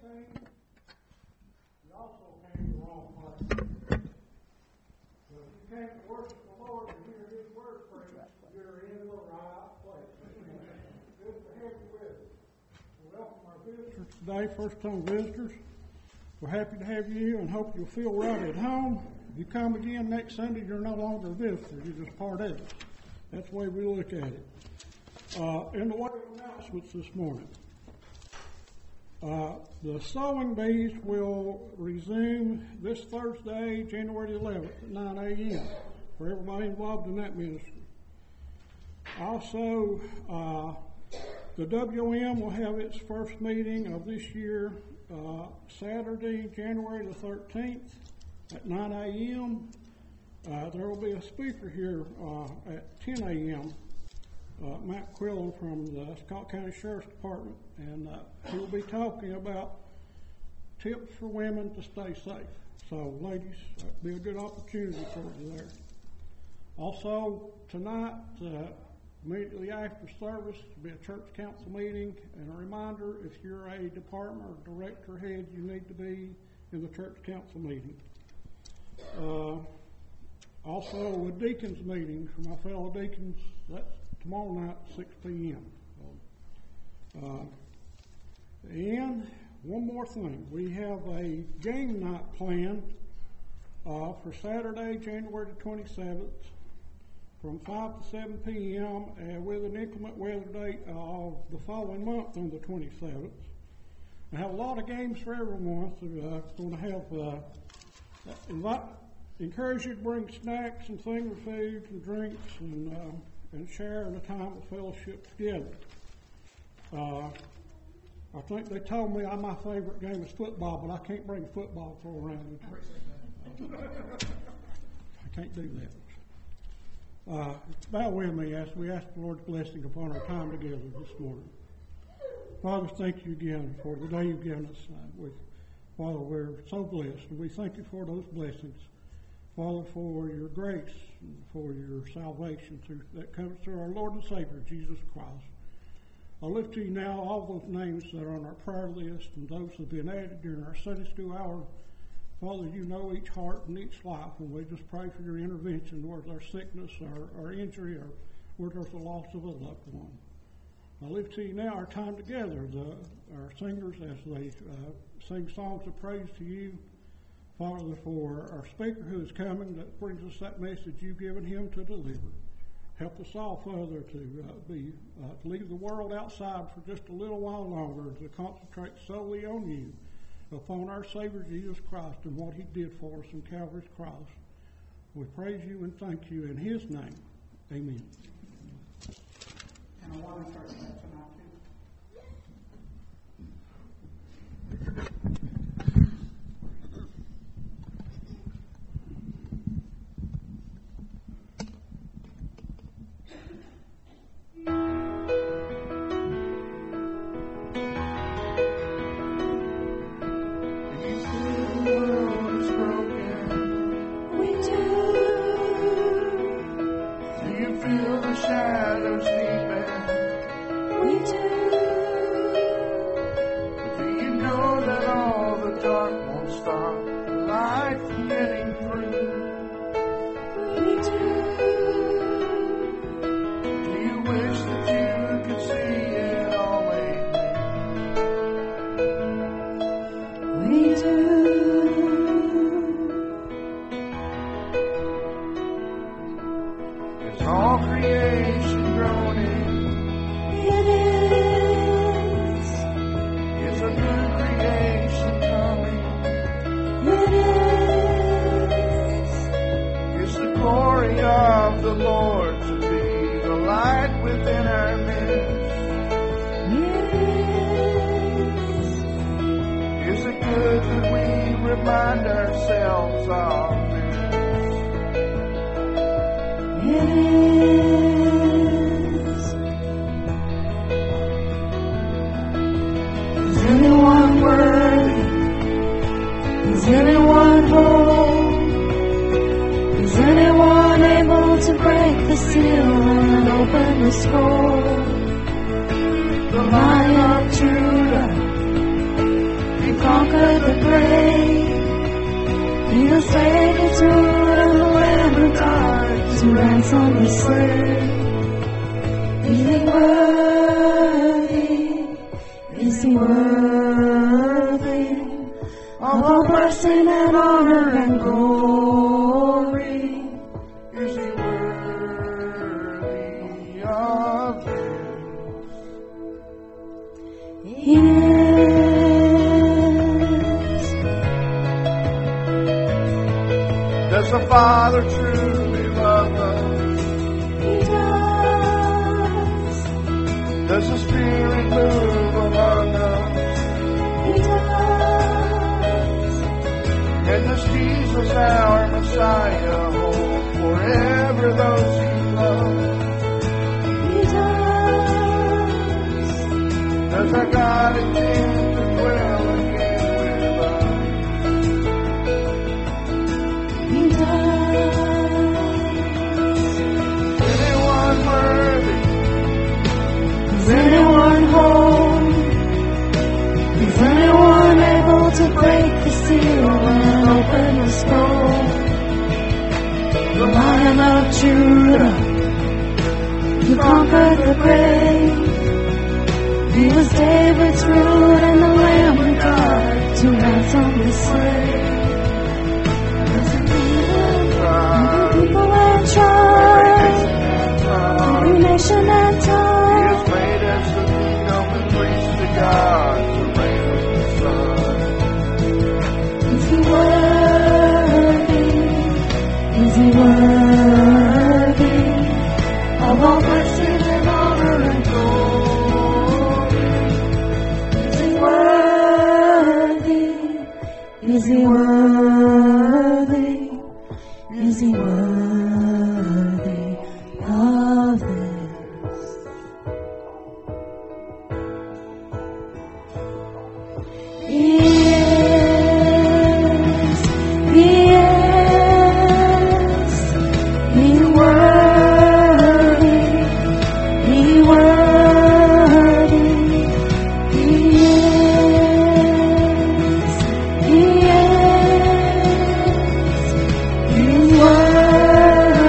came, you also came to the wrong place. So if you came to worship the Lord and hear His word preached, you're in the right place. Good to have you with us. Welcome our visitors today, first-time visitors. We're happy to have you here and hope you'll feel right at home. If you come again next Sunday, you're no longer a visitor. You're just part of it. That's the way we look at it. In the way of announcements this morning, the sewing bees will resume this Thursday, January 11th at 9 a.m. for everybody involved in that ministry. Also, the WM will have its first meeting of this year Saturday, January the 13th at 9 a.m. There will be a speaker here at 10 a.m., Matt Quillen from the Scott County Sheriff's Department, and he will be talking about tips for women to stay safe. So, ladies, that'll be a good opportunity for you there. Also, tonight, immediately after service, will be a church council meeting, and a reminder, if you're a department or director head, you need to be in the church council meeting. Also, a deacons meeting for my fellow deacons, that's tomorrow night at 6 p.m. And one more thing, we have a game night planned for Saturday, January the 27th from 5 to 7 p.m. With an inclement weather date of the following month on the 27th. We have a lot of games for everyone, so we're going to have encourage you to bring snacks and finger foods and drinks and share in a time of fellowship together. I think they told me my favorite game is football, but I can't bring a football to throw around. I can't do that. Bow with me as we ask the Lord's blessing upon our time together this morning. Father, thank you again for the day you've given us. Father, we're so blessed, and we thank you for those blessings. Father, for your grace and for your salvation that comes through our Lord and Savior, Jesus Christ. I lift to you now all those names that are on our prayer list and those that have been added during our Sunday school hour. Father, you know each heart and each life, and we just pray for your intervention where there's sickness or injury or where there's the loss of a loved one. I lift to you now our time together, our singers as they sing songs of praise to you. Father, for our speaker who is coming, that brings us that message you've given him to deliver. Help us all, Father, to leave the world outside for just a little while longer, to concentrate solely on you, upon our Savior Jesus Christ and what he did for us on Calvary's cross. We praise you and thank you in his name. Amen. And I want to start that tonight, The Lion of Judah, taken through and the Lamb of God to ransom the slave. Is he worthy? Is he worthy of all blessing and honor and glory? Is he worthy of this? Yes. Does the Father truly love us? He does. Does the Spirit move among us? He does. And does Jesus, our Messiah, hold forever those he loves? He does. Does our God intend to dwell again with us? He does. Is anyone worthy? Is anyone whole? Is anyone able to break the seal and open the scroll? The Lion of Judah, who conquered the grave. He was David's root and the Lamb of God to ransom the slave. Every people and tribe, every nation and He tongue. has made us the kingdom and priest to God to reign with the Son. Is he worthy? Is he worthy of all blessing and honor and glory? Is he worthy? Is he worthy? Is he worthy of this? Yes, yes, he worthy, he worthy, yes, he worthy.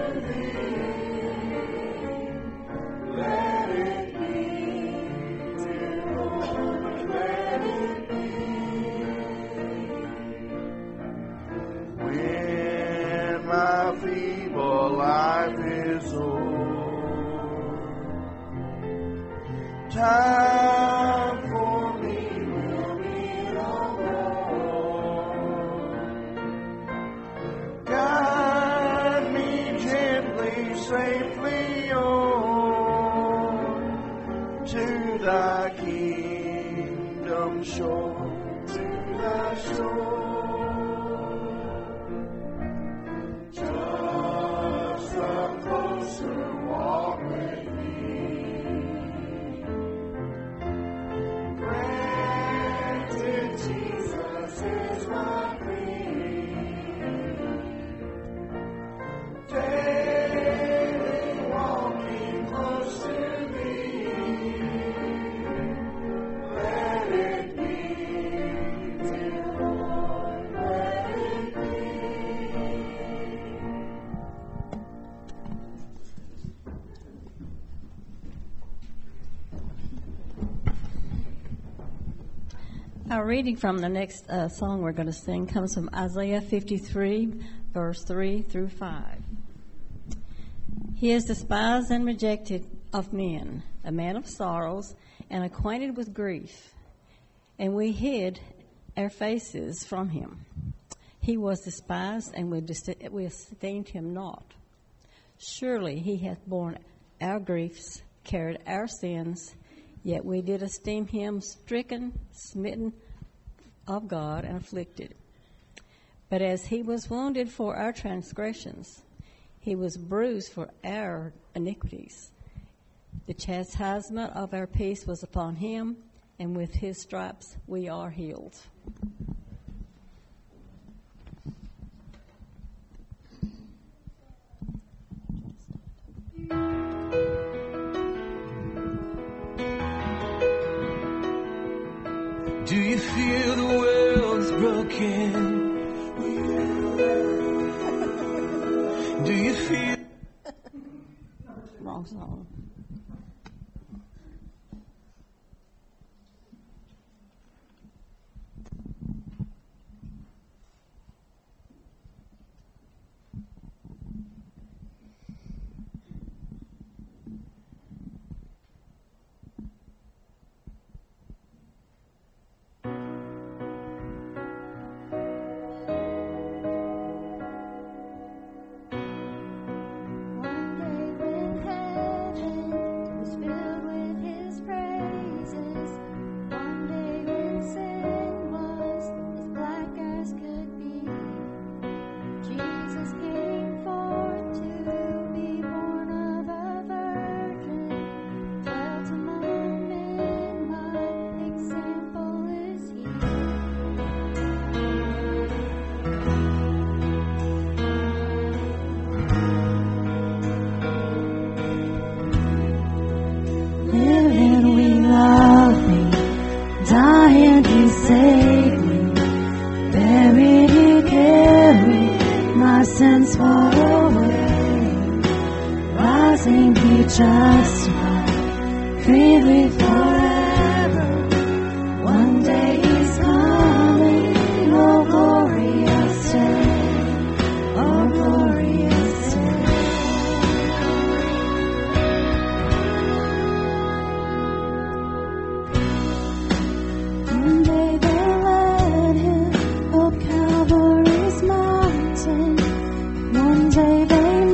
Time for me will be no more. Guide me gently, safely on to thy kingdom shore, to thy shore. Just a closer walk with Jesus is my friend. Daily walking close to thee. Let it be, dear Lord, let it be. Our reading from the next song we're going to sing comes from Isaiah 53, verse 3 through 5. He is despised and rejected of men, a man of sorrows and acquainted with grief, and we hid our faces from him. He was despised, and we esteemed him not. Surely he hath borne our griefs, carried our sins, yet we did esteem him stricken, smitten of God, and afflicted. But as he was wounded for our transgressions, he was bruised for our iniquities. The chastisement of our peace was upon him, and with his stripes we are healed. Do you feel the world is broken? Do you feel... Wrong song.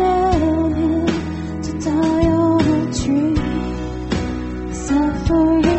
For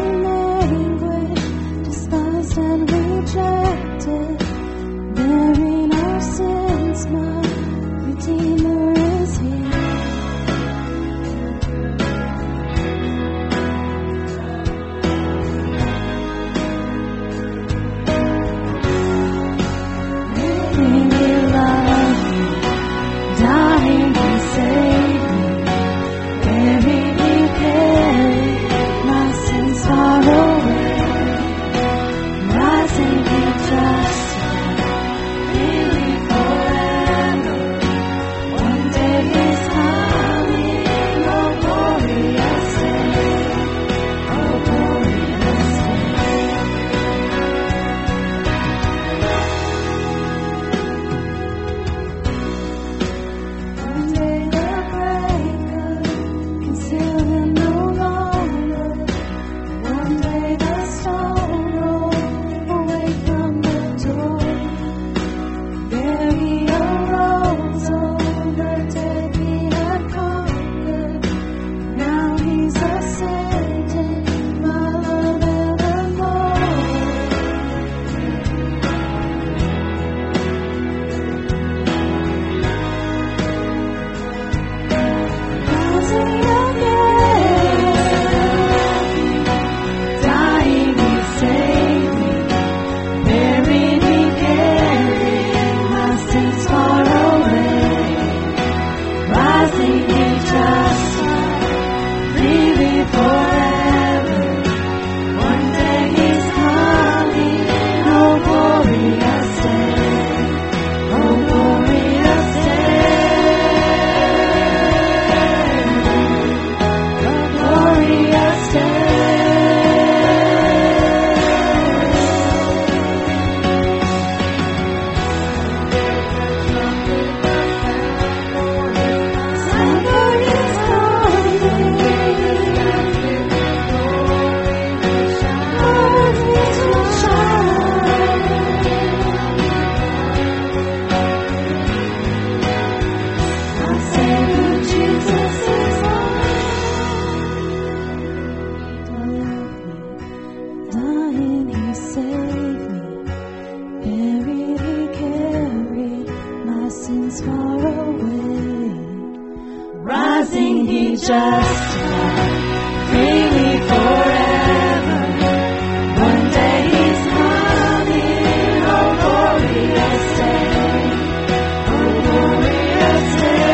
sing He just might freely forever. One day He's coming, oh glorious day, oh glorious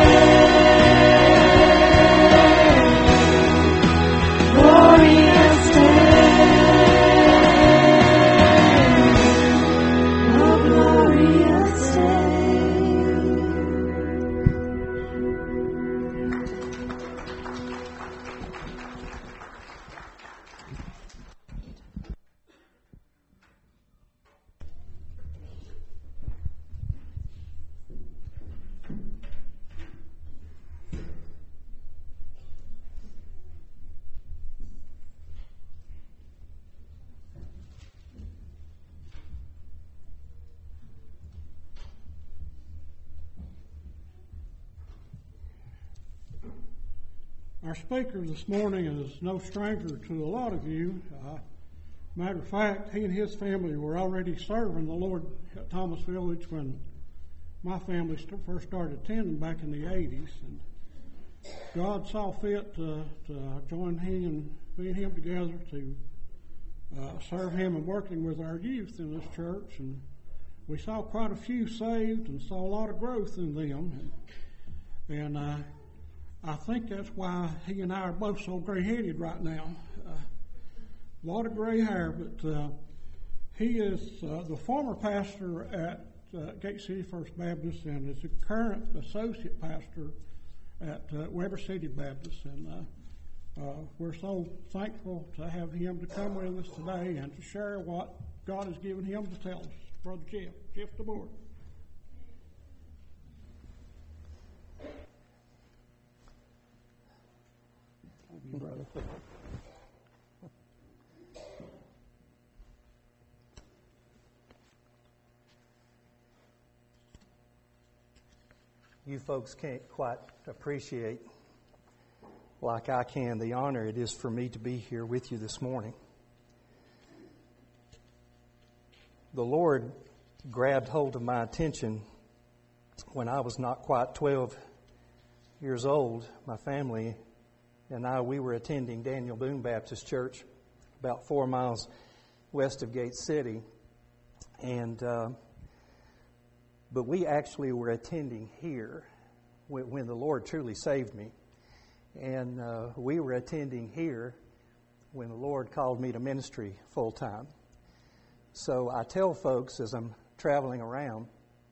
day, glorious day, oh glorious day. Our speaker this morning is no stranger to a lot of you. Matter of fact, he and his family were already serving the Lord at Thomas Village when my family first started attending back in the 80s. And God saw fit to join he and me and him together to serve him and working with our youth in this church. And we saw quite a few saved and saw a lot of growth in them. And I think that's why he and I are both so gray-headed right now. A lot of gray hair, but he is the former pastor at Gate City First Baptist and is the current associate pastor at Weber City Baptist. And we're so thankful to have him to come with us today and to share what God has given him to tell us. Brother Jeff. Jeff DeBoer. Brother. You folks can't quite appreciate, like I can, the honor it is for me to be here with you this morning. The Lord grabbed hold of my attention when I was not quite 12 years old. My family and we were attending Daniel Boone Baptist Church about 4 miles west of Gate City. And but we actually were attending here when the Lord truly saved me. And we were attending here when the Lord called me to ministry full time. So I tell folks as I'm traveling around,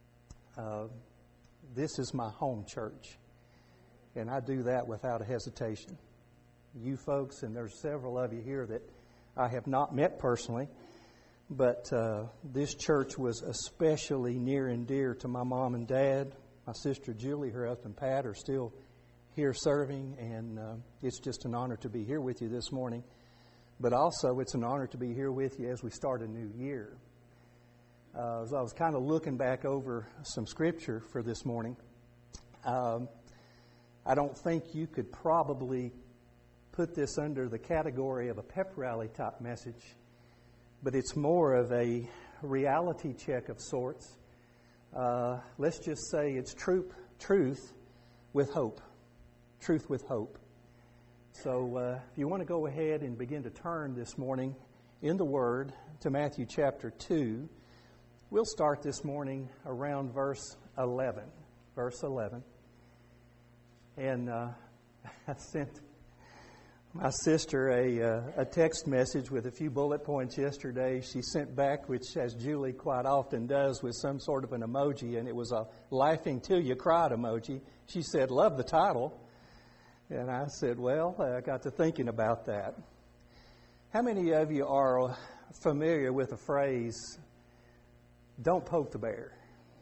this is my home church. And I do that without a hesitation. You folks, and there's several of you here that I have not met personally, but this church was especially near and dear to my mom and dad. My sister Julie, her husband Pat, are still here serving, and it's just an honor to be here with you this morning. But also, it's an honor to be here with you as we start a new year. As I was kind of looking back over some scripture for this morning, I don't think you could probably put this under the category of a pep rally type message, but it's more of a reality check of sorts. Let's just say it's truth with hope. Truth with hope. So if you want to go ahead and begin to turn this morning in the Word to Matthew chapter 2, we'll start this morning around verse 11. Verse 11. And I sent my sister a text message with a few bullet points yesterday. She sent back, which as Julie quite often does, with some sort of an emoji, and it was a laughing till you cried emoji. She said, "Love the title." And I said, well, I got to thinking about that. How many of you are familiar with the phrase, "Don't poke the bear"?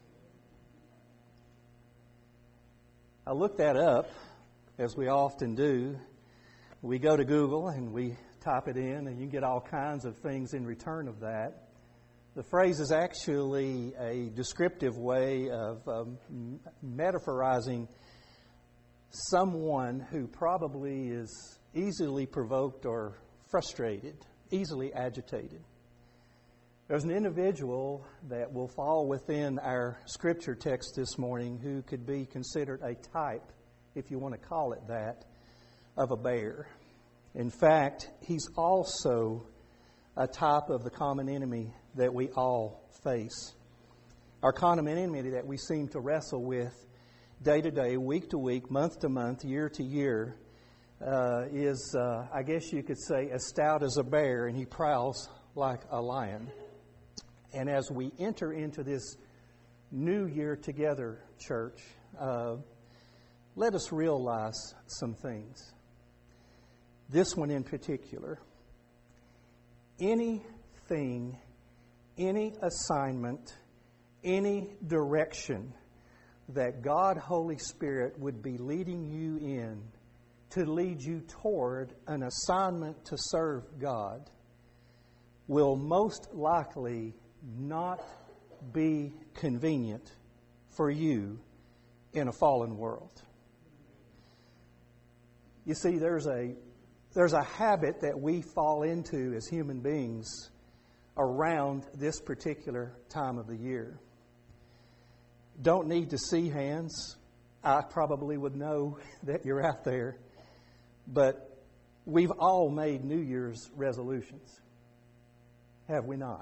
I looked that up, as we often do. We go to Google and we type it in, and you get all kinds of things in return of that. The phrase is actually a descriptive way of metaphorizing someone who probably is easily provoked or frustrated, easily agitated. There's an individual that will fall within our scripture text this morning who could be considered a type, if you want to call it that, of a bear. In fact, he's also a type of the common enemy that we all face. Our common enemy that we seem to wrestle with day to day, week to week, month to month, year to year, is, I guess you could say, as stout as a bear, and he prowls like a lion. And as we enter into this new year together, church, let us realize some things. This one in particular. Anything, any assignment, any direction that God, Holy Spirit, would be leading you in to lead you toward an assignment to serve God will most likely not be convenient for you in a fallen world. You see, there's a habit that we fall into as human beings around this particular time of the year. Don't need to see hands. I probably would know that you're out there. But we've all made New Year's resolutions. Have we not?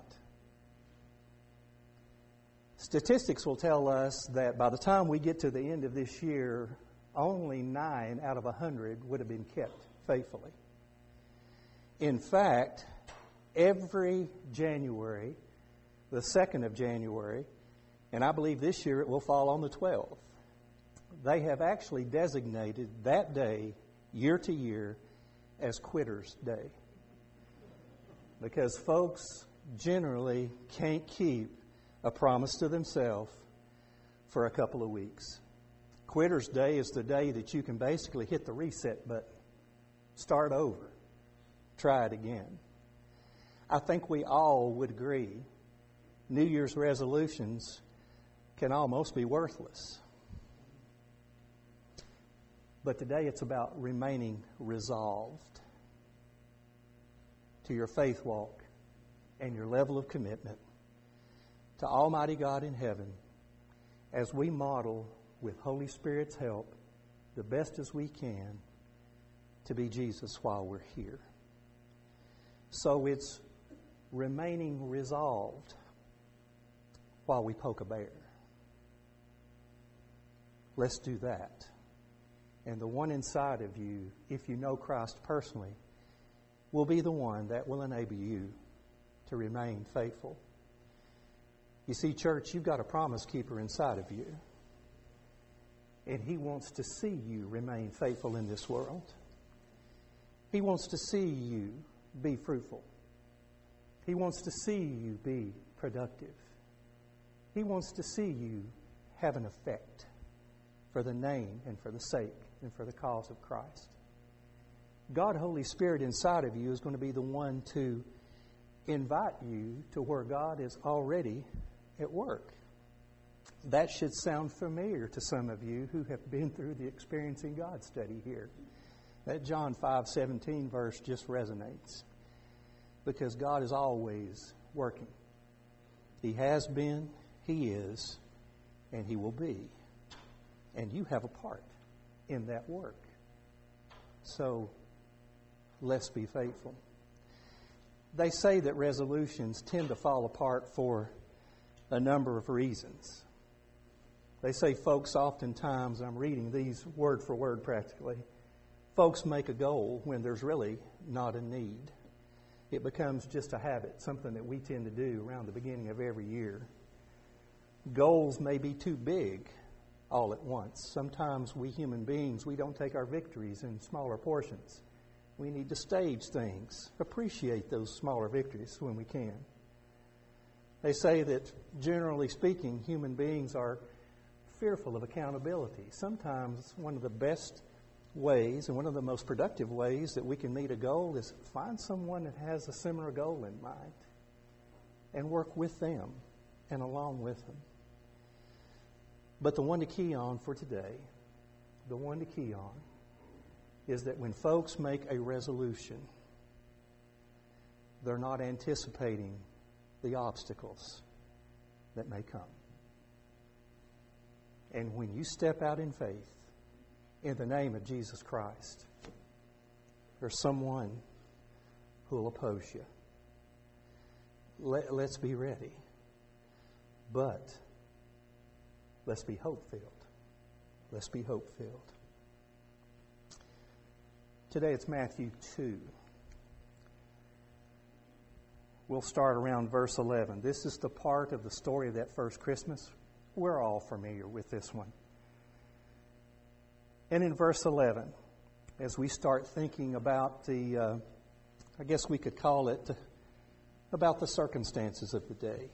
Statistics will tell us that by the time we get to the end of this year, only 9 out of 100 would have been kept faithfully. In fact, every January, the 2nd of January, and I believe this year it will fall on the 12th, they have actually designated that day, year to year, as Quitter's Day. Because folks generally can't keep a promise to themselves for a couple of weeks. Quitter's Day is the day that you can basically hit the reset button, start over, try it again. I think we all would agree New Year's resolutions can almost be worthless. But today it's about remaining resolved to your faith walk and your level of commitment to Almighty God in heaven as we model, with Holy Spirit's help, the best as we can to be Jesus while we're here. So it's remaining resolved while we poke a bear. Let's do that. And the one inside of you, if you know Christ personally, will be the one that will enable you to remain faithful. You see, church, you've got a promise keeper inside of you. And He wants to see you remain faithful in this world. He wants to see you be fruitful. He wants to see you be productive. He wants to see you have an effect for the name and for the sake and for the cause of Christ. God, Holy Spirit inside of you is going to be the one to invite you to where God is already at work. That should sound familiar to some of you who have been through the Experiencing God study here. That John 5:17 verse just resonates. Because God is always working. He has been, He is, and He will be. And you have a part in that work. So, let's be faithful. They say that resolutions tend to fall apart for a number of reasons. They say folks oftentimes, I'm reading these word for word practically, folks make a goal when there's really not a need. It becomes just a habit, something that we tend to do around the beginning of every year. Goals may be too big all at once. Sometimes we human beings, we don't take our victories in smaller portions. We need to stage things, appreciate those smaller victories when we can. They say that, generally speaking, human beings are fearful of accountability. Sometimes one of the best ways and one of the most productive ways that we can meet a goal is find someone that has a similar goal in mind and work with them and along with them. But the one to key on for today, the one to key on, is that when folks make a resolution, they're not anticipating the obstacles that may come. And when you step out in faith in the name of Jesus Christ. There's someone who will oppose you. Let's be ready. But let's be hope-filled. Let's be hope-filled. Today it's Matthew 2. We'll start around verse 11. This is the part of the story of that first Christmas. We're all familiar with this one. And in verse 11, as we start thinking about the, I guess we could call it, about the circumstances of the day,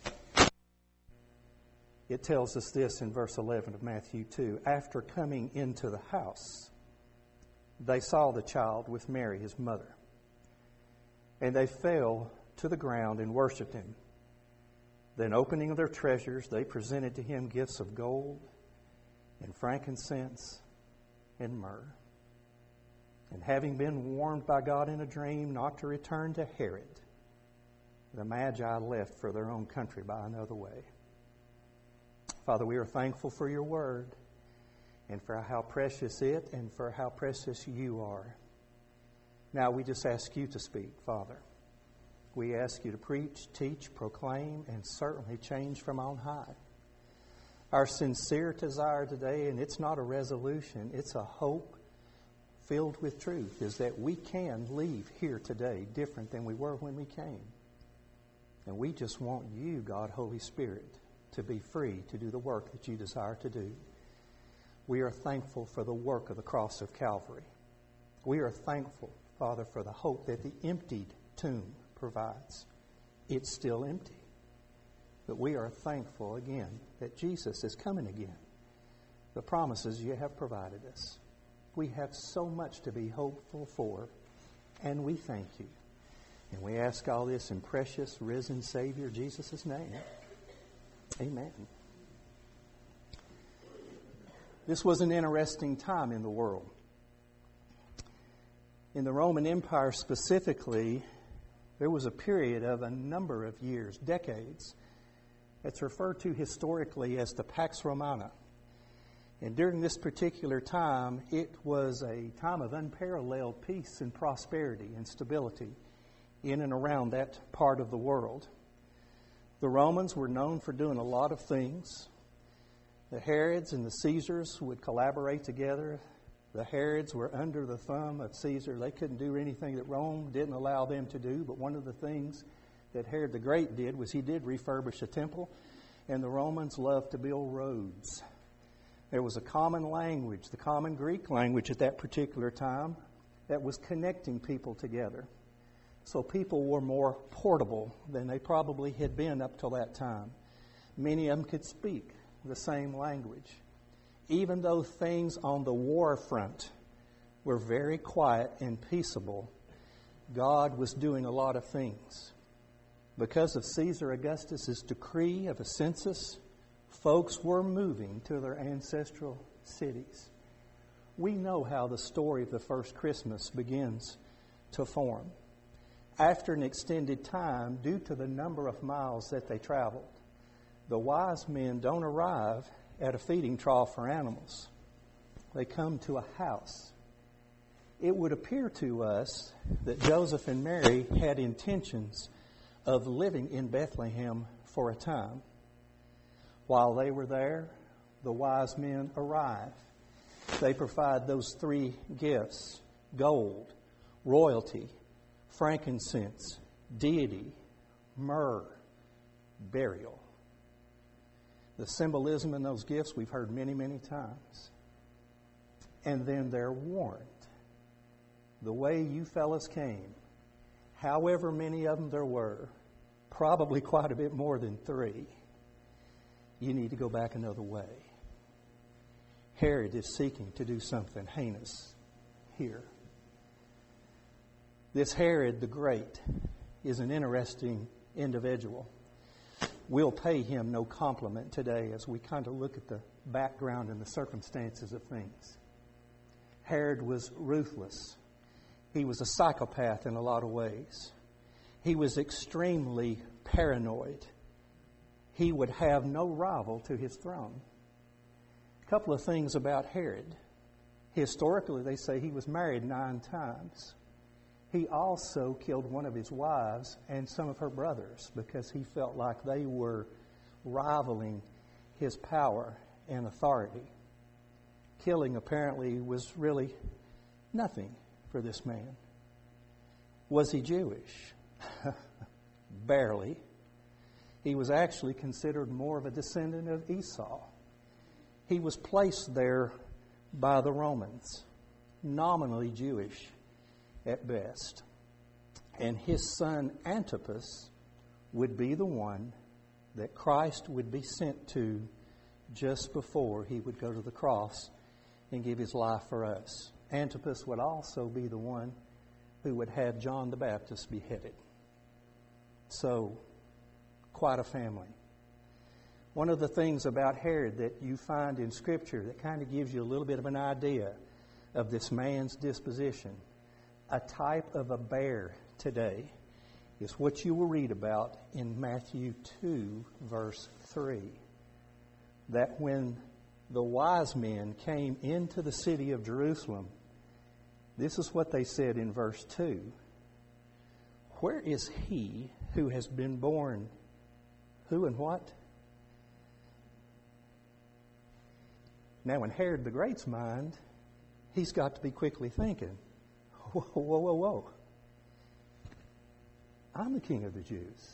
it tells us this in verse 11 of Matthew 2. After coming into the house, they saw the child with Mary, his mother, and they fell to the ground and worshipped him. Then, opening their treasures, they presented to him gifts of gold and frankincense and myrrh. And having been warned by God in a dream not to return to Herod, the Magi left for their own country by another way. Father, we are thankful for your word and for how precious it and for how precious you are. Now we just ask you to speak, Father. We ask you to preach, teach, proclaim, and certainly change from on high. Our sincere desire today, and it's not a resolution, it's a hope filled with truth, is that we can leave here today different than we were when we came. And we just want you, God, Holy Spirit, to be free to do the work that you desire to do. We are thankful for the work of the cross of Calvary. We are thankful, Father, for the hope that the emptied tomb provides. It's still empty. But we are thankful again that Jesus is coming again. The promises you have provided us. We have so much to be hopeful for, and we thank you. And we ask all this in precious, risen Savior Jesus' name. Amen. This was an interesting time in the world. In the Roman Empire specifically, there was a period of a number of years, decades, that's referred to historically as the Pax Romana. And during this particular time, it was a time of unparalleled peace and prosperity and stability in and around that part of the world. The Romans were known for doing a lot of things. The Herods and the Caesars would collaborate together. The Herods were under the thumb of Caesar. They couldn't do anything that Rome didn't allow them to do. But one of the things that Herod the Great did was he did refurbish a temple, and the Romans loved to build roads. There was a common language, the common Greek language at that particular time, that was connecting people together. So people were more portable than they probably had been up till that time. Many of them could speak the same language. Even though things on the war front were very quiet and peaceable, God was doing a lot of things. Because of Caesar Augustus' decree of a census, folks were moving to their ancestral cities. We know how the story of the first Christmas begins to form. After an extended time, due to the number of miles that they traveled, the wise men don't arrive at a feeding trough for animals. They come to a house. It would appear to us that Joseph and Mary had intentions of living in Bethlehem for a time. While they were there, the wise men arrive. They provide those three gifts: gold, royalty, frankincense, deity, myrrh, burial. The symbolism in those gifts we've heard many, many times. And then they're warned. The way you fellas came, however many of them there were, probably quite a bit more than three, you need to go back another way. Herod is seeking to do something heinous here. This Herod the Great is an interesting individual. We'll pay him no compliment today as we kind of look at the background and the circumstances of things. Herod was ruthless. He was a psychopath in a lot of ways. He was extremely paranoid. He would have no rival to his throne. A couple of things about Herod. Historically, they say he was married 9 times. He also killed one of his wives and some of her brothers because he felt like they were rivaling his power and authority. Killing apparently was really nothing for this man. Was he Jewish? Barely. He was actually considered more of a descendant of Esau. He was placed there by the Romans, nominally Jewish at best. And his son Antipas would be the one that Christ would be sent to just before he would go to the cross and give his life for us. Antipas would also be the one who would have John the Baptist beheaded. So, quite a family. One of the things about Herod that you find in Scripture that kind of gives you a little bit of an idea of this man's disposition, a type of a bear today, is what you will read about in Matthew 2, verse 3. That when the wise men came into the city of Jerusalem, this is what they said in verse 2. Where is he who has been born? Who and what? Now, in Herod the Great's mind, he's got to be quickly thinking, whoa, whoa, whoa, whoa. I'm the king of the Jews.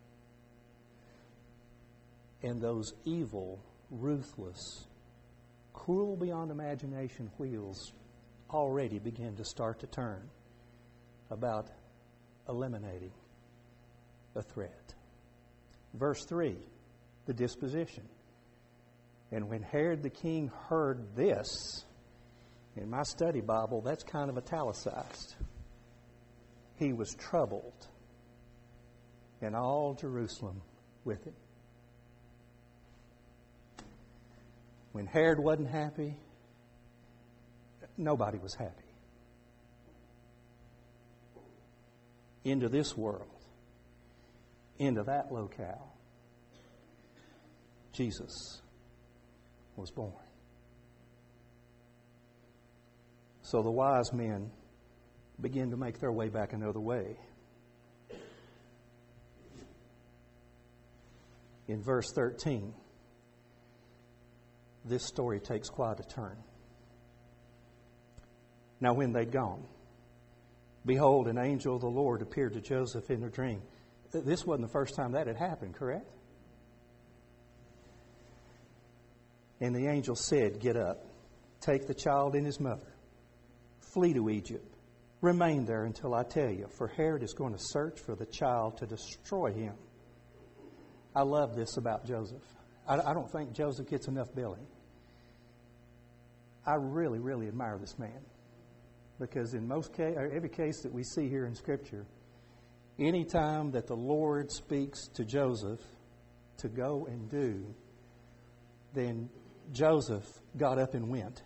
And those evil, ruthless, cruel beyond imagination wheels already begin to start to turn about eliminating a threat. Verse 3, the disposition. And when Herod the king heard this, in my study Bible, that's kind of italicized. He was troubled, and all Jerusalem with him. When Herod wasn't happy, nobody was happy. Into this world, into that locale, Jesus was born. So the wise men begin to make their way back another way. In verse 13, this story takes quite a turn. Now when they'd gone, behold, an angel of the Lord appeared to Joseph in a dream. This wasn't the first time that had happened, correct? And the angel said, get up, take the child and his mother, flee to Egypt, remain there until I tell you, for Herod is going to search for the child to destroy him. I love this about Joseph. I don't think Joseph gets enough billing. I really, really admire this man. Because in every case that we see here in Scripture, any time that the Lord speaks to Joseph to go and do, then Joseph got up and went.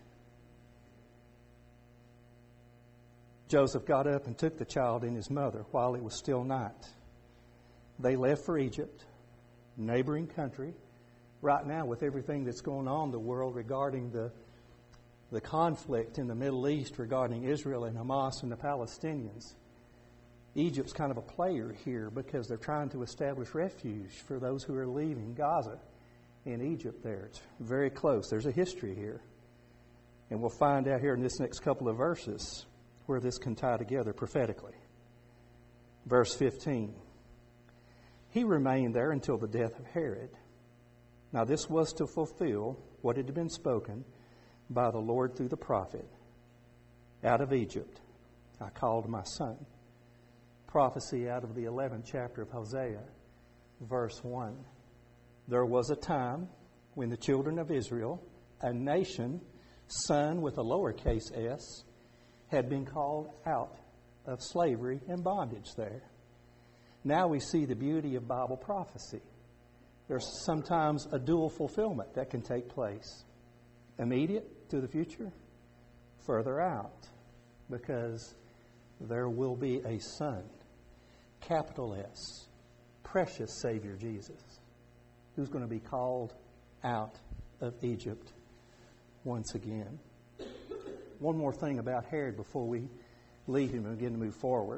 Joseph got up and took the child and his mother while it was still night. They left for Egypt, neighboring country. Right now, with everything that's going on in the world regarding the conflict in the Middle East regarding Israel and Hamas and the Palestinians, Egypt's kind of a player here because they're trying to establish refuge for those who are leaving Gaza and Egypt there. It's very close. There's a history here. And we'll find out here in this next couple of verses where this can tie together prophetically. Verse 15. He remained there until the death of Herod. Now this was to fulfill what had been spoken by the Lord through the prophet. Out of Egypt I called my son. Prophecy out of the 11th chapter of Hosea, verse 1. There was a time when the children of Israel, a nation, son with a lowercase s, had been called out of slavery and bondage there. Now we see the beauty of Bible prophecy. There's sometimes a dual fulfillment that can take place. Immediate to the future, further out, because there will be a son, capital S, precious Savior Jesus, who's going to be called out of Egypt once again. one more thing about Herod before we leave him and begin to move forward.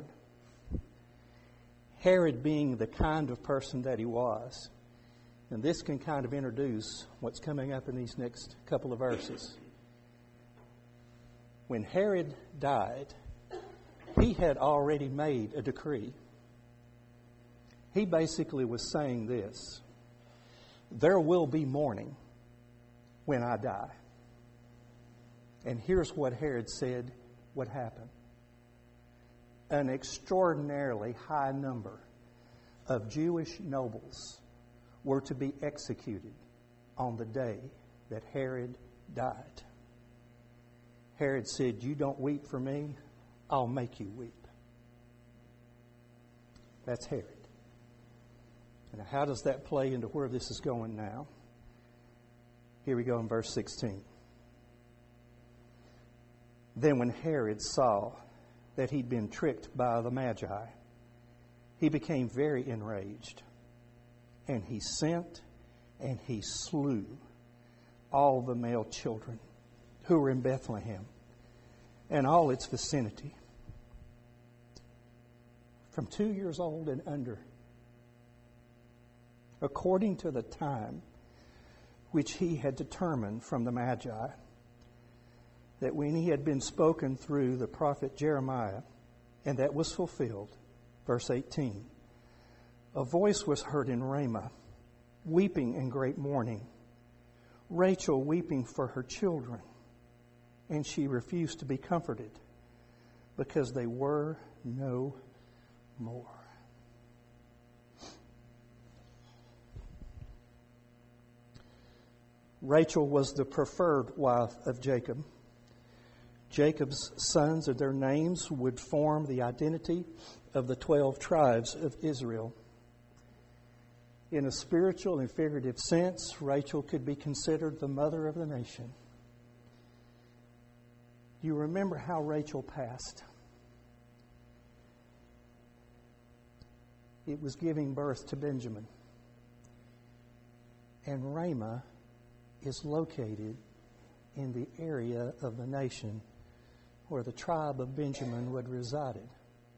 Herod being the kind of person that he was, and this can kind of introduce what's coming up in these next couple of verses. When Herod died, he had already made a decree. He basically was saying this: there will be mourning when I die. And here's what Herod said would happen. An extraordinarily high number of Jewish nobles were to be executed on the day that Herod died. Herod said, "You don't weep for me, I'll make you weep." That's Herod. And how does that play into where this is going now? Here we go in verse 16. Then when Herod saw that he'd been tricked by the Magi, he became very enraged. And he sent and he slew all the male children who were in Bethlehem and all its vicinity, from 2 years old and under, according to the time which he had determined from the Magi, that when he had been spoken through the prophet Jeremiah, and that was fulfilled. Verse 18, a voice was heard in Ramah, weeping in great mourning, Rachel weeping for her children, and she refused to be comforted, because they were no more. Rachel was the preferred wife of Jacob. Jacob's sons and their names would form the identity of the 12 tribes of Israel. In a spiritual and figurative sense, Rachel could be considered the mother of the nation. You remember how Rachel passed. It was giving birth to Benjamin. And Ramah is located in the area of the nation where the tribe of Benjamin would resided.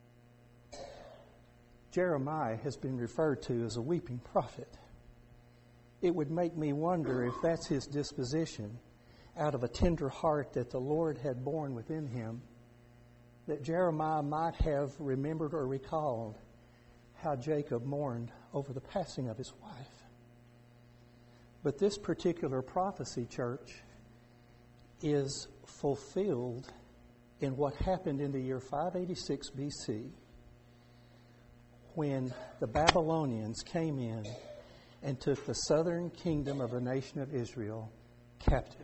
Jeremiah has been referred to as a weeping prophet. It would make me wonder if that's his disposition, out of a tender heart that the Lord had born within him, that Jeremiah might have remembered or recalled how Jacob mourned over the passing of his wife. But this particular prophecy, church, is fulfilled in what happened in the year 586 BC, when the Babylonians came in and took the southern kingdom of the nation of Israel captive.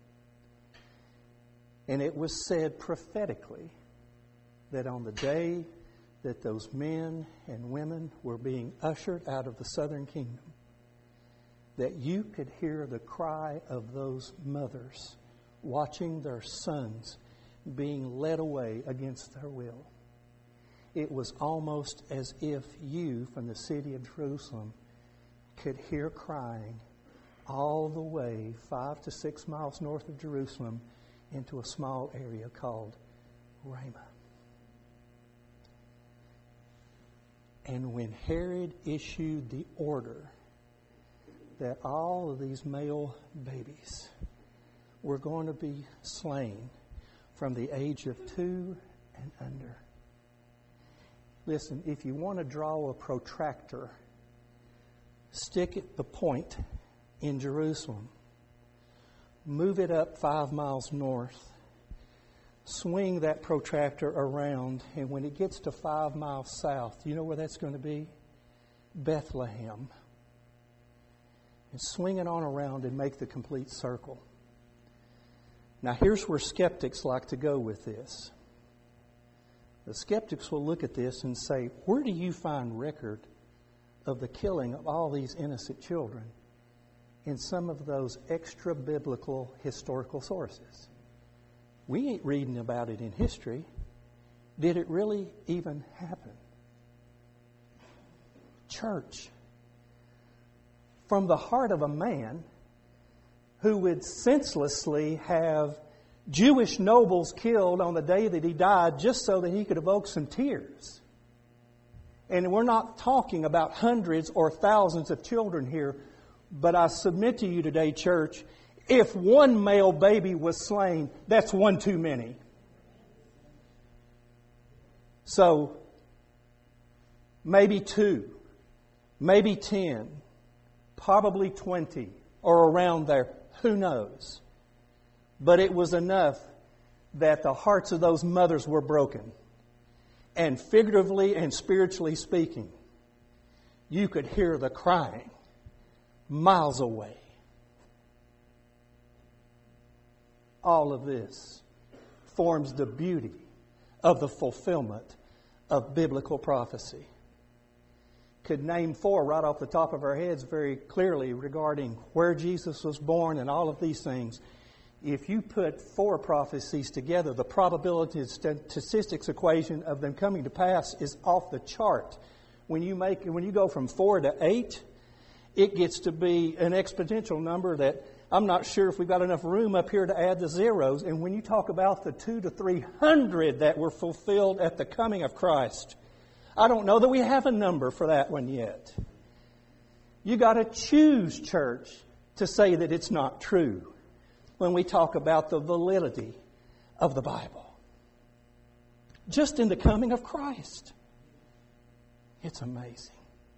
And it was said prophetically that on the day that those men and women were being ushered out of the southern kingdom, that you could hear the cry of those mothers watching their sons being led away against their will. It was almost as if you, from the city of Jerusalem, could hear crying all the way 5 to 6 miles north of Jerusalem into a small area called Ramah. And when Herod issued the order that all of these male babies were going to be slain from the age of 2 and under. Listen, if you want to draw a protractor, stick at the point in Jerusalem, move it up 5 miles north, swing that protractor around, and when it gets to 5 miles south, you know where that's going to be? Bethlehem. And swing it on around and make the complete circle. Now here's where skeptics like to go with this. The skeptics will look at this and say, where do you find record of the killing of all these innocent children in some of those extra-biblical historical sources? We ain't reading about it in history. Did it really even happen? Church, from the heart of a man who would senselessly have Jewish nobles killed on the day that he died just so that he could evoke some tears. And we're not talking about hundreds or thousands of children here, but I submit to you today, church, if one male baby was slain, that's one too many. So, maybe 2, maybe 10, probably 20, or around there. Who knows? But it was enough that the hearts of those mothers were broken. And figuratively and spiritually speaking, you could hear the crying miles away. All of this forms the beauty of the fulfillment of biblical prophecy. Could name 4 right off the top of our heads very clearly regarding where Jesus was born and all of these things. If you put 4 prophecies together, the probability and statistics equation of them coming to pass is off the chart. When you go from 4 to 8, it gets to be an exponential number that I'm not sure if we've got enough room up here to add the zeros. And when you talk about the 200 to 300 that were fulfilled at the coming of Christ, I don't know that we have a number for that one yet. You got to choose, church, to say that it's not true when we talk about the validity of the Bible. Just in the coming of Christ. It's amazing.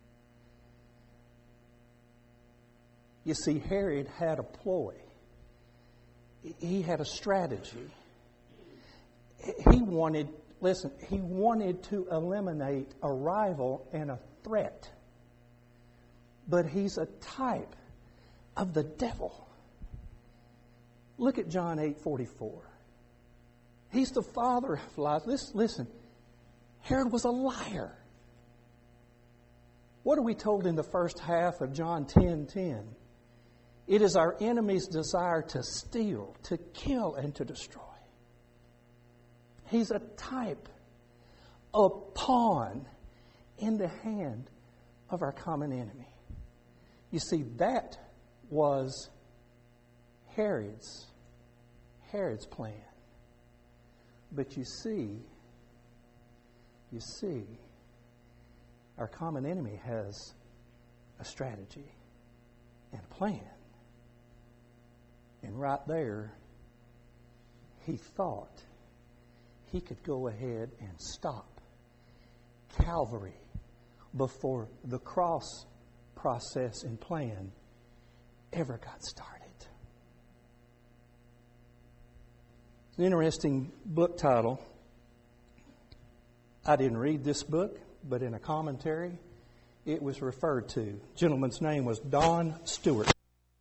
You see, Herod had a ploy. He had a strategy. He wanted to eliminate a rival and a threat. But he's a type of the devil. Look at John 8:44. He's the father of lies. Listen, Herod was a liar. What are we told in the first half of John 10:10? It is our enemy's desire to steal, to kill, and to destroy. He's a type, a pawn in the hand of our common enemy. You see, that was Herod's plan. But you see, our common enemy has a strategy and a plan. And right there, he thought he could go ahead and stop Calvary before the cross process and plan ever got started. It's an interesting book title. I didn't read this book, but in a commentary, it was referred to. The gentleman's name was Don Stewart.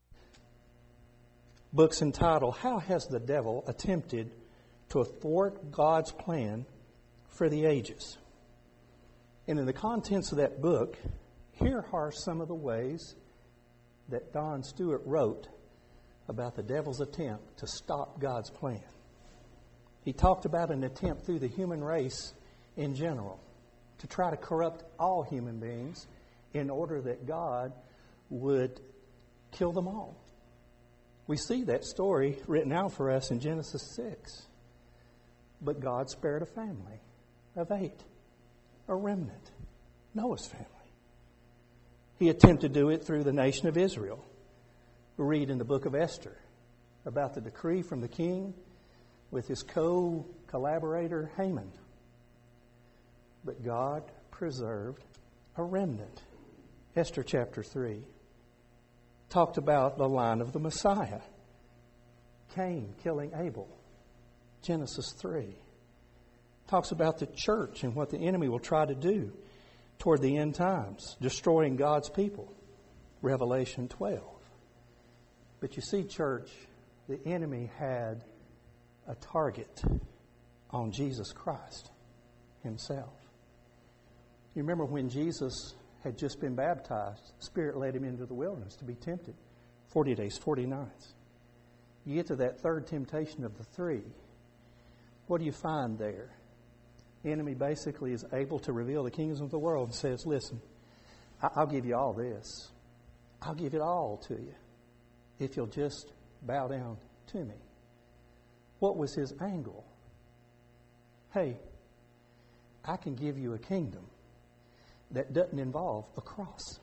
Book's entitled, How Has the Devil Attempted to Thwart God's Plan for the Ages? And in the contents of that book, here are some of the ways that Don Stewart wrote about the devil's attempt to stop God's plan. He talked about an attempt through the human race in general to try to corrupt all human beings in order that God would kill them all. We see that story written out for us in Genesis 6. But God spared a family of 8, a remnant, Noah's family. He attempted to do it through the nation of Israel. We read in the book of Esther about the decree from the king with his co-collaborator Haman. But God preserved a remnant. Esther chapter 3 talked about the line of the Messiah. Cain killing Abel. Genesis 3 talks about the church and what the enemy will try to do toward the end times, destroying God's people. Revelation 12. But you see, church, the enemy had a target on Jesus Christ himself. You remember when Jesus had just been baptized, the Spirit led him into the wilderness to be tempted. 40 days, 40 nights. You get to that third temptation of the 3. What do you find there? The enemy basically is able to reveal the kingdoms of the world and says, listen, I'll give you all this. I'll give it all to you if you'll just bow down to me. What was his angle? Hey, I can give you a kingdom that doesn't involve a cross.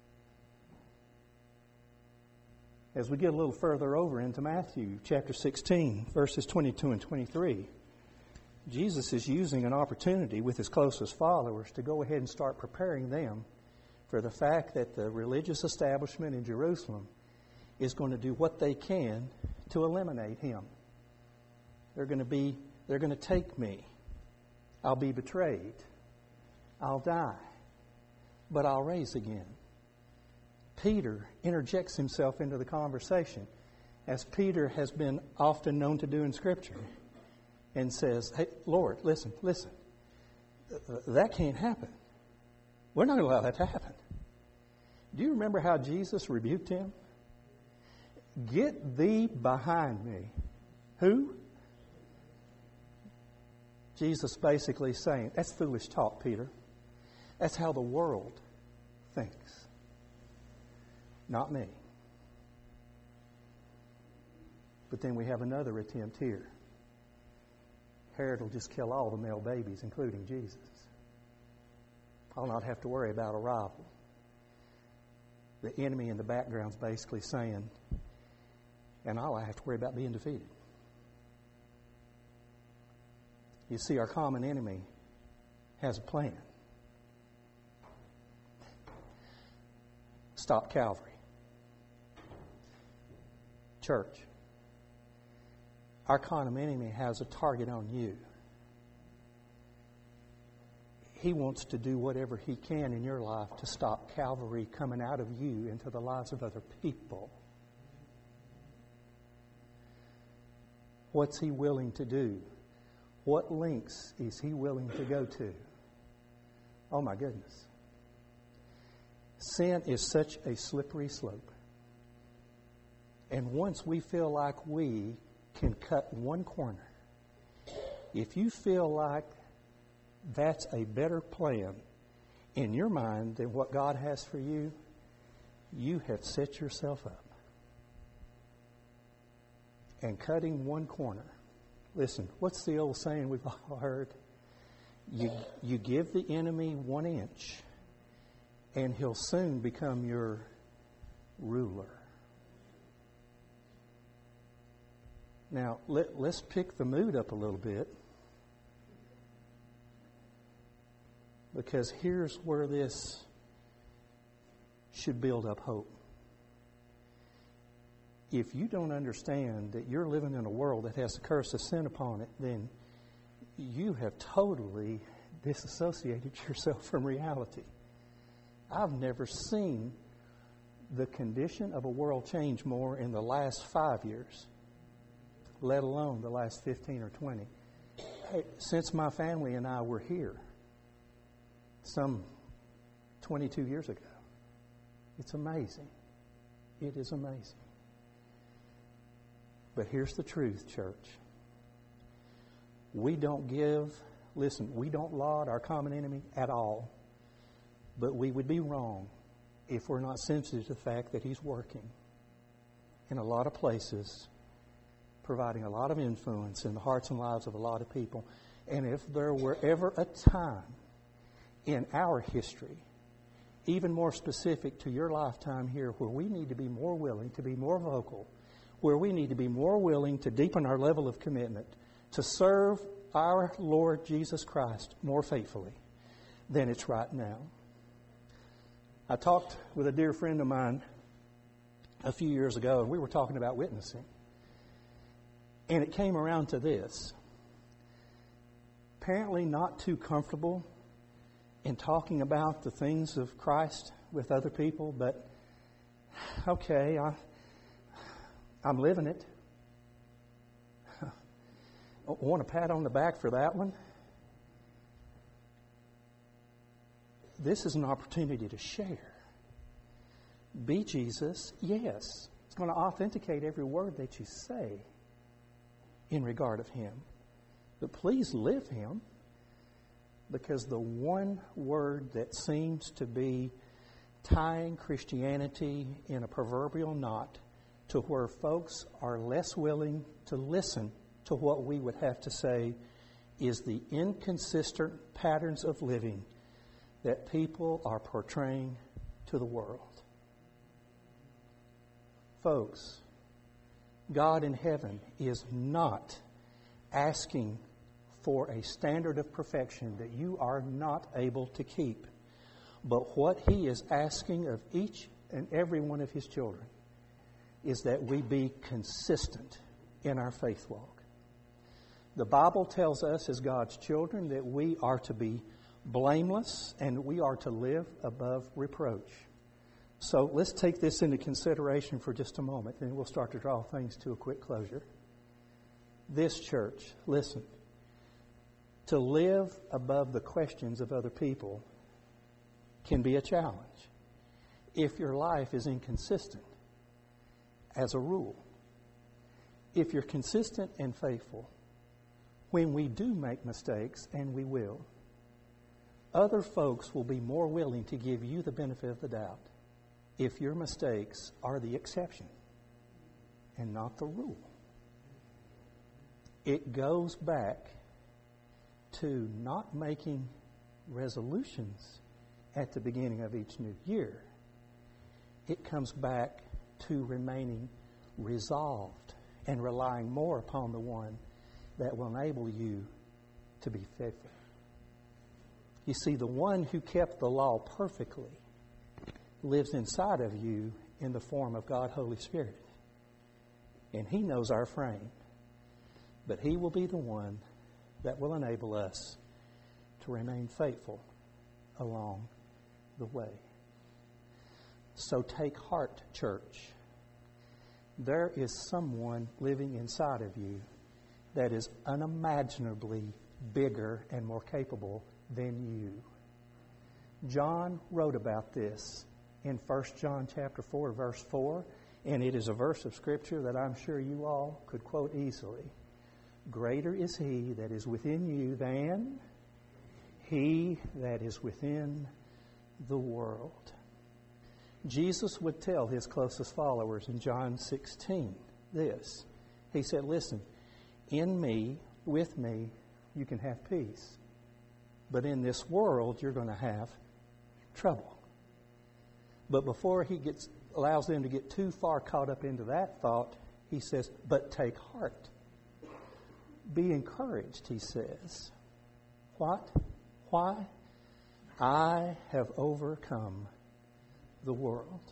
As we get a little further over into Matthew chapter 16, verses 22 and 23, Jesus is using an opportunity with his closest followers to go ahead and start preparing them for the fact that the religious establishment in Jerusalem is going to do what they can to eliminate him. They're going to take me. I'll be betrayed. I'll die. But I'll rise again. Peter interjects himself into the conversation, as Peter has been often known to do in Scripture, and says, hey, Lord, listen. That can't happen. We're not going to allow that to happen. Do you remember how Jesus rebuked him? Get thee behind me. Who? Jesus basically saying, that's foolish talk, Peter. That's how the world thinks. Not me. But then we have another attempt here. Herod will just kill all the male babies, including Jesus. I'll not have to worry about a rival. The enemy in the background is basically saying, and I'll have to worry about being defeated. You see, our common enemy has a plan. Stop Calvary. Church, our common enemy has a target on you. He wants to do whatever he can in your life to stop Calvary coming out of you into the lives of other people. What's he willing to do? What lengths is he willing to go to? Oh my goodness. Sin is such a slippery slope. And once we feel like we can cut one corner, if you feel like that's a better plan in your mind than what God has for you, you have set yourself up. And cutting one corner. Listen, what's the old saying we've all heard? You give the enemy 1 inch, and he'll soon become your ruler. Now, let's pick the mood up a little bit, because here's where this should build up hope. If you don't understand that you're living in a world that has the curse of sin upon it, then you have totally disassociated yourself from reality. I've never seen the condition of a world change more in the last 5 years, let alone the last 15 or 20. Hey, since my family and I were here some 22 years ago. It's amazing. It is amazing. But here's the truth, church. We don't we don't laud our common enemy at all. But we would be wrong if we're not sensitive to the fact that he's working in a lot of places, providing a lot of influence in the hearts and lives of a lot of people. And if there were ever a time in our history, even more specific to your lifetime here, where we need to be more willing to be more vocal, where we need to be more willing to deepen our level of commitment to serve our Lord Jesus Christ more faithfully, then it's right now. I talked with a dear friend of mine a few years ago, and we were talking about witnessing. And it came around to this. Apparently not too comfortable in talking about the things of Christ with other people, but okay, I'm living it. I want a pat on the back for that one. This is an opportunity to share. Be Jesus, yes. It's going to authenticate every word that you say in regard of Him. But please live Him, because the one word that seems to be tying Christianity in a proverbial knot to where folks are less willing to listen to what we would have to say is the inconsistent patterns of living that people are portraying to the world. Folks, God in heaven is not asking for a standard of perfection that you are not able to keep. But what He is asking of each and every one of His children is that we be consistent in our faith walk. The Bible tells us as God's children that we are to be blameless and we are to live above reproach. So let's take this into consideration for just a moment, and we'll start to draw things to a quick closure. This church, listen, to live above the questions of other people can be a challenge if your life is inconsistent as a rule. If you're consistent and faithful, when we do make mistakes, and we will, other folks will be more willing to give you the benefit of the doubt if your mistakes are the exception and not the rule. It goes back to not making resolutions at the beginning of each new year. It comes back to remaining resolved and relying more upon the one that will enable you to be faithful. You see, the one who kept the law perfectly lives inside of you in the form of God, Holy Spirit. And He knows our frame. But He will be the one that will enable us to remain faithful along the way. So take heart, church. There is someone living inside of you that is unimaginably bigger and more capable than you. John wrote about this in 1 John chapter 4, verse 4, and it is a verse of Scripture that I'm sure you all could quote easily. Greater is He that is within you than he that is within the world. Jesus would tell His closest followers in John 16 this. He said, listen, in me, with me, you can have peace. But in this world, you're going to have trouble. But before He allows them to get too far caught up into that thought, He says, but take heart. Be encouraged, He says. What? Why? I have overcome the world.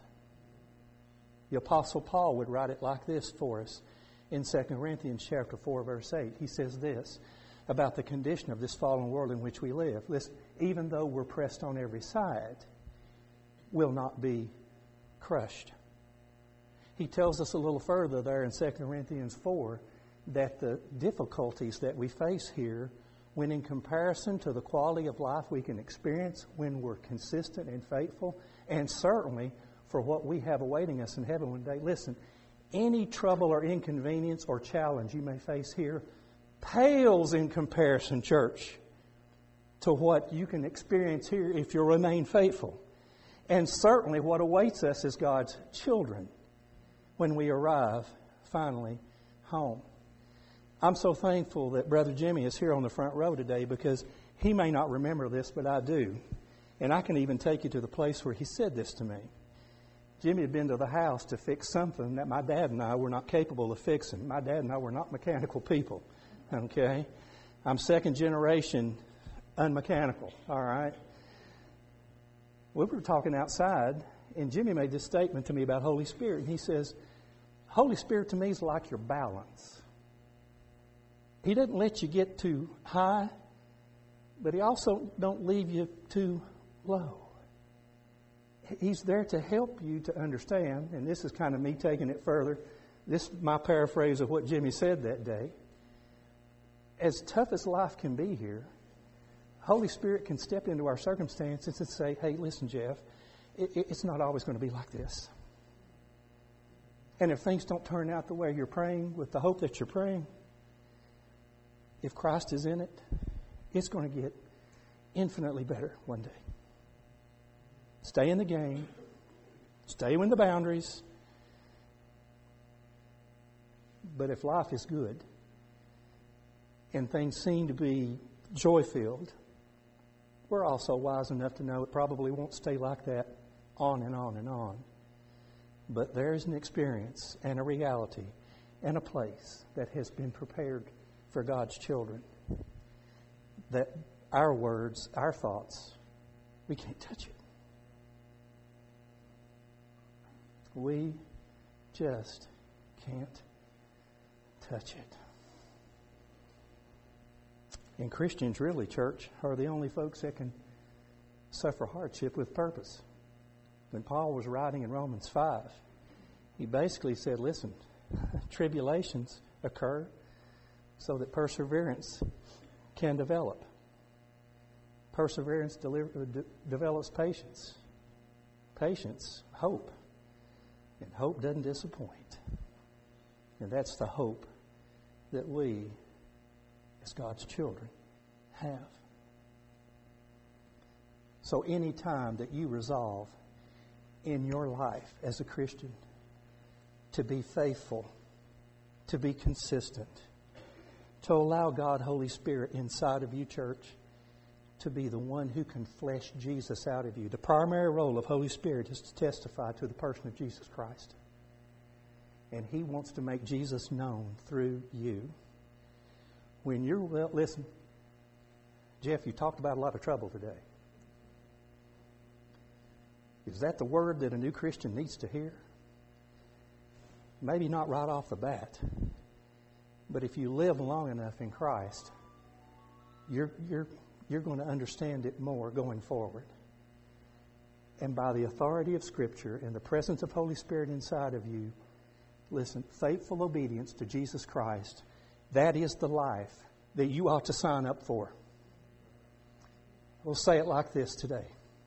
The Apostle Paul would write it like this for us in 2 Corinthians chapter 4, verse 8. He says this about the condition of this fallen world in which we live. Listen, even though we're pressed on every side, we'll not be crushed. He tells us a little further there in 2 Corinthians 4 that the difficulties that we face here, when in comparison to the quality of life we can experience when we're consistent and faithful, and certainly for what we have awaiting us in heaven one day, listen, any trouble or inconvenience or challenge you may face here pales in comparison, church, to what you can experience here if you remain faithful. And certainly what awaits us as God's children when we arrive finally home. I'm so thankful that Brother Jimmy is here on the front row today, because he may not remember this, but I do. And I can even take you to the place where he said this to me. Jimmy had been to the house to fix something that my dad and I were not capable of fixing. My dad and I were not mechanical people, okay? I'm second generation unmechanical, all right? We were talking outside, and Jimmy made this statement to me about Holy Spirit. And he says, Holy Spirit to me is like your balance. He doesn't let you get too high, but He also don't leave you too low. He's there to help you to understand, and this is kind of me taking it further. This is my paraphrase of what Jimmy said that day. As tough as life can be here, Holy Spirit can step into our circumstances and say, hey, listen, Jeff, it's not always going to be like this. And if things don't turn out the way you're praying, with the hope that you're praying, if Christ is in it, it's going to get infinitely better one day. Stay in the game. Stay within the boundaries. But if life is good, and things seem to be joy-filled, we're also wise enough to know it probably won't stay like that on and on and on. But there's an experience and a reality and a place that has been prepared for God's children, that our words, our thoughts, we can't touch it. We just can't touch it. And Christians, really, church, are the only folks that can suffer hardship with purpose. When Paul was writing in Romans 5, he basically said, listen, tribulations occur so that perseverance can develop. Perseverance develops patience. Patience, hope. And hope doesn't disappoint. And that's the hope that we, as God's children, have. So any time that you resolve in your life as a Christian to be faithful, to be consistent, to allow God, Holy Spirit, inside of you, church, to be the one who can flesh Jesus out of you. The primary role of Holy Spirit is to testify to the person of Jesus Christ. And He wants to make Jesus known through you. When you're, well, listen, Jeff, you talked about a lot of trouble today. Is that the word that a new Christian needs to hear? Maybe not right off the bat. But if you live long enough in Christ, you're going to understand it more going forward. And by the authority of Scripture and the presence of Holy Spirit inside of you, listen, faithful obedience to Jesus Christ, that is the life that you ought to sign up for. We'll say it like this today.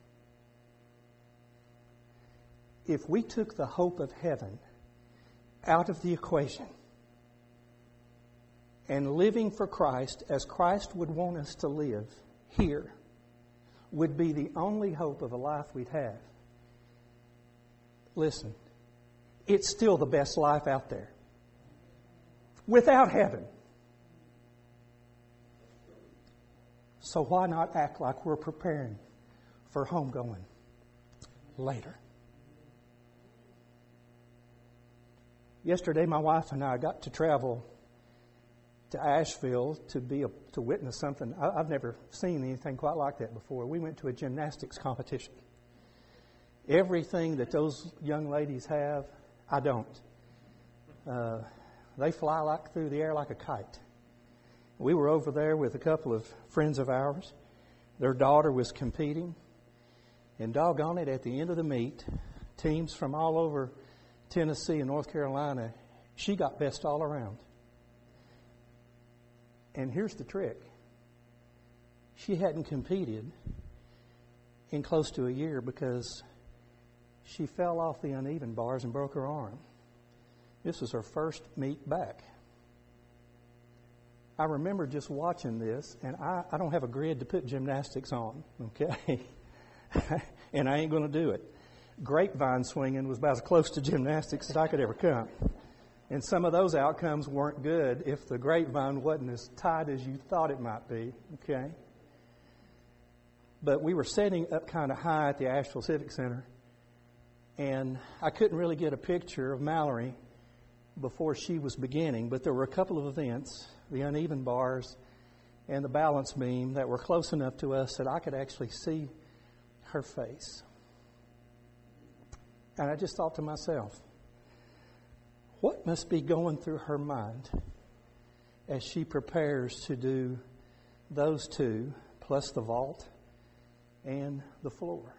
If we took the hope of heaven out of the equation and living for Christ as Christ would want us to live here would be the only hope of a life we'd have, listen, it's still the best life out there. Without heaven. So why not act like we're preparing for homegoing later? Yesterday, my wife and I got to travel to Asheville to witness something. I've never seen anything quite like that before. We went to a gymnastics competition. Everything that those young ladies have, I don't. They fly through the air like a kite. We were over there with a couple of friends of ours. Their daughter was competing. And doggone it, at the end of the meet, teams from all over Tennessee and North Carolina, she got best all around. And here's the trick. She hadn't competed in close to a year because she fell off the uneven bars and broke her arm. This was her first meet back. I remember just watching this, and I don't have a grid to put gymnastics on, okay? And I ain't going to do it. Grapevine swinging was about as close to gymnastics as I could ever come. And some of those outcomes weren't good if the grapevine wasn't as tight as you thought it might be, okay? But we were setting up kind of high at the Asheville Civic Center, and I couldn't really get a picture of Mallory before she was beginning, but there were a couple of events, the uneven bars and the balance beam, that were close enough to us that I could actually see her face. And I just thought to myself, what must be going through her mind as she prepares to do those two, plus the vault and the floor?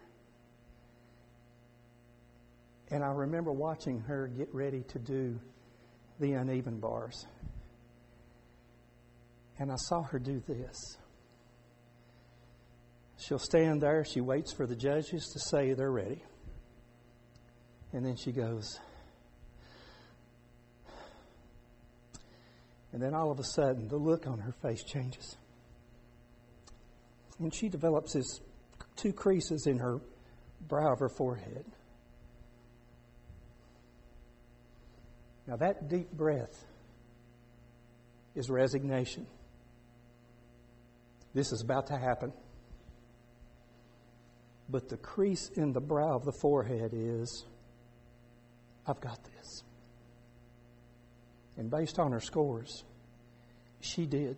And I remember watching her get ready to do the uneven bars. And I saw her do this. She'll stand there. She waits for the judges to say they're ready. And then she goes. And then all of a sudden, the look on her face changes. And she develops these two creases in her brow of her forehead. Now that deep breath is resignation. This is about to happen. But the crease in the brow of the forehead is, I've got this. And based on her scores, she did.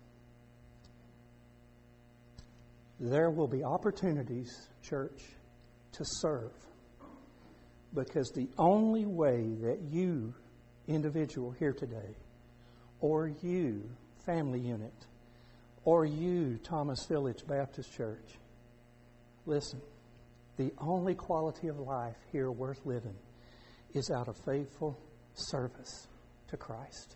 There will be opportunities, church, to serve. Because the only way that you, individual here today, or you, family unit, or you, Thomas Village Baptist Church, listen, the only quality of life here worth living is out of faithful service to Christ.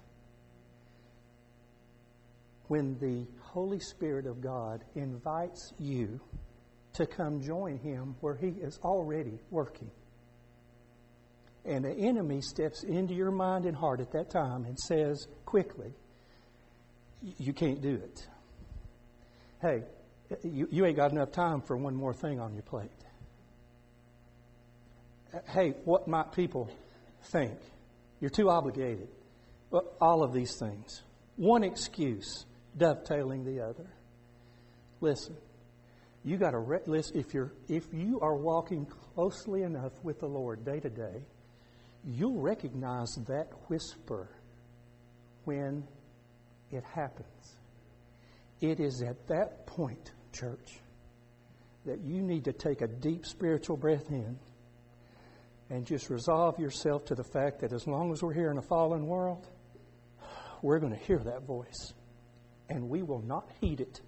When the Holy Spirit of God invites you to come join Him where He is already working, and the enemy steps into your mind and heart at that time and says quickly, you can't do it. Hey, you ain't got enough time for one more thing on your plate. Hey, what might people think? You're too obligated. Well, all of these things. One excuse dovetailing the other. Listen, you got to listen. If you are walking closely enough with the Lord day to day, you'll recognize that whisper when it happens. It is at that point, church, that you need to take a deep spiritual breath in and just resolve yourself to the fact that as long as we're here in a fallen world, we're going to hear that voice and we will not heed it.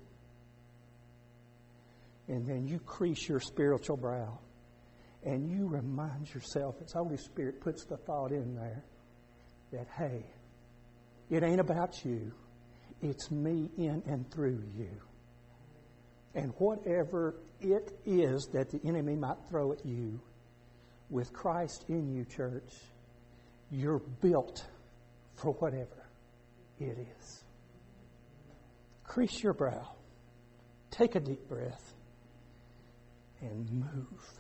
And then you crease your spiritual brow and you remind yourself, as Holy Spirit puts the thought in there, that, hey, it ain't about you. It's me in and through you. And whatever it is that the enemy might throw at you, with Christ in you, church, you're built for whatever it is. Crease your brow. Take a deep breath. And move.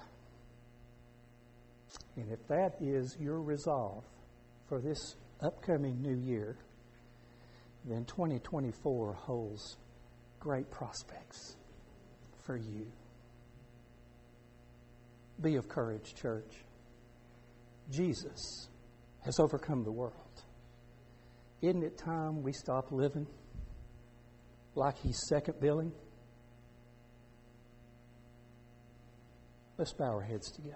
And if that is your resolve for this upcoming new year, then 2024 holds great prospects for you. Be of courage, church. Jesus has overcome the world. Isn't it time we stop living like He's second billing? Let's bow our heads together.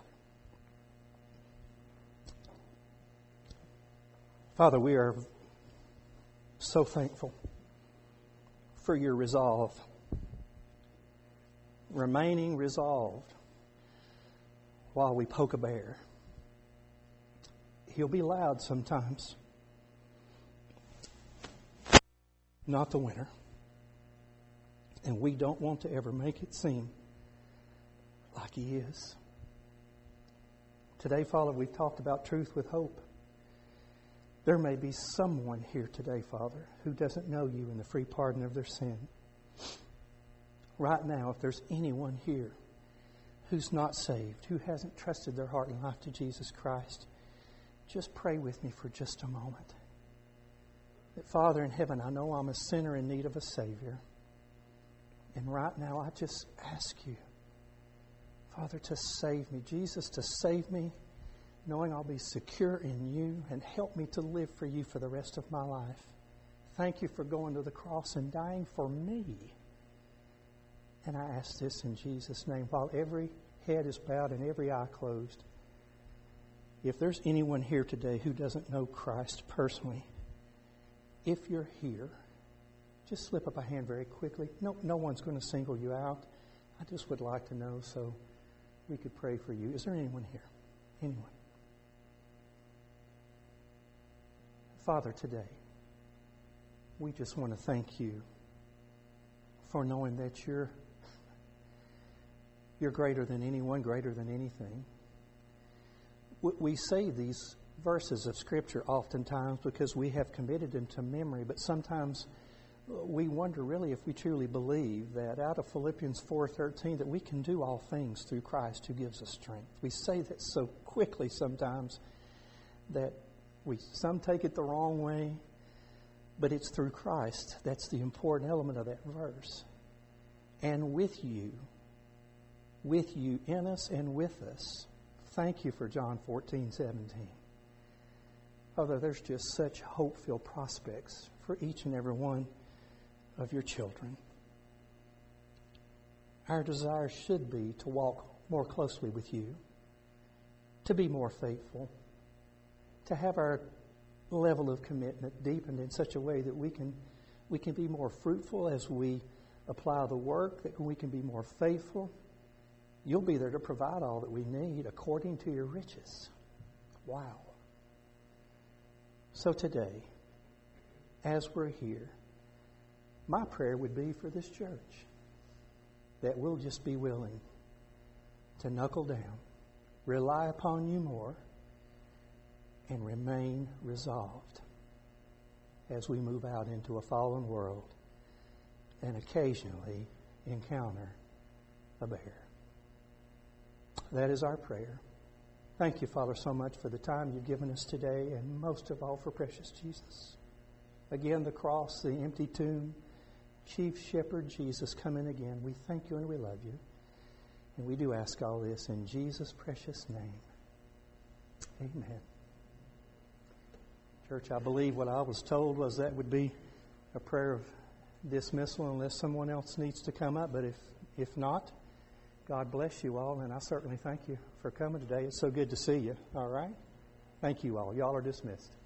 Father, we are so thankful for your resolve, remaining resolved while we poke a bear. He'll be loud sometimes. Not the winner. And we don't want to ever make it seem like He is. Today, Father, we've talked about truth with hope. There may be someone here today, Father, who doesn't know you in the free pardon of their sin. Right now, if there's anyone here who's not saved, who hasn't trusted their heart and life to Jesus Christ, just pray with me for just a moment. That, Father in heaven, I know I'm a sinner in need of a Savior. And right now, I just ask you, Father, to save me. Jesus, to save me, knowing I'll be secure in you, and help me to live for you for the rest of my life. Thank you for going to the cross and dying for me. And I ask this in Jesus' name, while every head is bowed and every eye closed. If there's anyone here today who doesn't know Christ personally, if you're here, just slip up a hand very quickly. No one's going to single you out. I just would like to know so we could pray for you. Is there anyone here? Anyone? Father, today, we just want to thank you for knowing that you're greater than anyone, greater than anything. We say these verses of Scripture oftentimes because we have committed them to memory, but sometimes we wonder really if we truly believe that out of Philippians 4:13 that we can do all things through Christ who gives us strength. We say that so quickly sometimes that some take it the wrong way, but it's through Christ. That's the important element of that verse. and with you in us and with us. Thank you for John 14:17. Father, there's just such hope-filled prospects for each and every one of your children. Our desire should be to walk more closely with you, to be more faithful, to have our level of commitment deepened in such a way that we can be more fruitful as we apply the work, that we can be more faithful. You'll be there to provide all that we need according to your riches. Wow. So today, as we're here, my prayer would be for this church that we'll just be willing to knuckle down, rely upon you more, and remain resolved as we move out into a fallen world and occasionally encounter a bear. That is our prayer. Thank you, Father, so much for the time you've given us today, and most of all for precious Jesus. Again, the cross, the empty tomb, Chief Shepherd Jesus coming again. We thank you and we love you. And we do ask all this in Jesus' precious name. Amen. Church, I believe what I was told was that would be a prayer of dismissal unless someone else needs to come up. But if not, God bless you all, and I certainly thank you for coming today. It's so good to see you. All right? Thank you all. Y'all are dismissed.